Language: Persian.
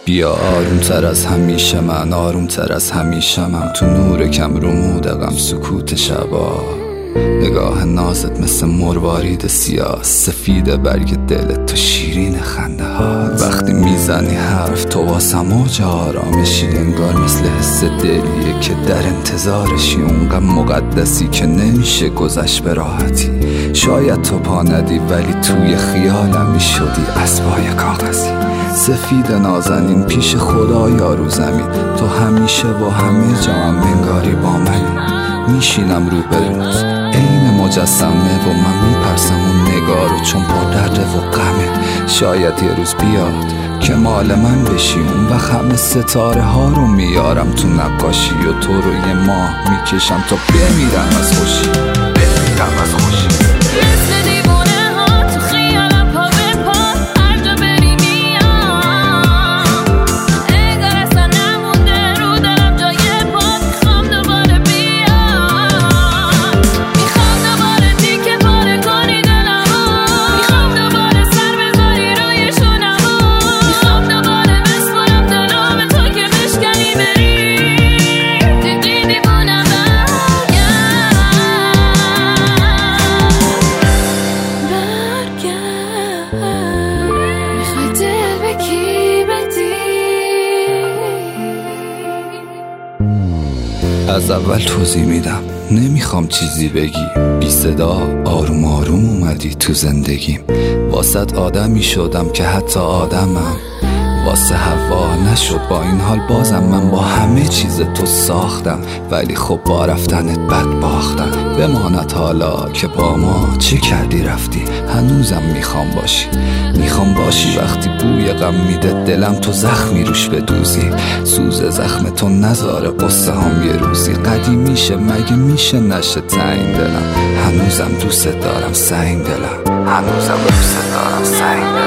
بیا آروم تر از همیشه من، آروم تر از همیشه من، تو نور کم رمودقم سکوت شبا. نگاه نازت مثل مروارید سیاه، سفید برگ دلت تو شیرین خنده ها. وقتی میزنی حرف تو واسم اوج آرامشی، انگار مثل حس دلیه که در انتظارشی، اونقدر مقدسی که نمیشه گذشت به راحتی. شاید تو پا ندی ولی توی خیالم میشدی اسبای کاغذی. سفید نازنین پیش خدا یارو زمین، تو همیشه و همه جام انگاری با منی. میشینم رو بروز عین مجسمه و من میپرسم اون نگارو، چون پر درده و غمه. شاید یه روز بیاد که مال من بشی، اون وقت همه ستاره ها رو میارم تو نقاشی و تو رو یه ماه میکشم تا بمیرم از خوشی، بمیرم از خوشی. از اول توضیح میدم، نمیخوام چیزی بگی، بی صدا آروم آروم اومدی تو زندگیم. واسط آدمی شدم که حتی آدمم واسه هوا نشد. با این حال بازم من با همه چیز تو ساختم، ولی خب با رفتنت بد باختم. بماند حالا که با ما چه کردی رفتی، هنوزم میخوام باشی، میخوام باشی. وقتی بوی غم میده دلم تو زخمی روش بدوزی، سوز زخم تو نذاره قصه هم یه روزی قدیم میشه. مگه میشه نشه تعیین دلم، هنوزم دوست دارم سنگ دلم، هنوزم دوست دارم سنگ دلم.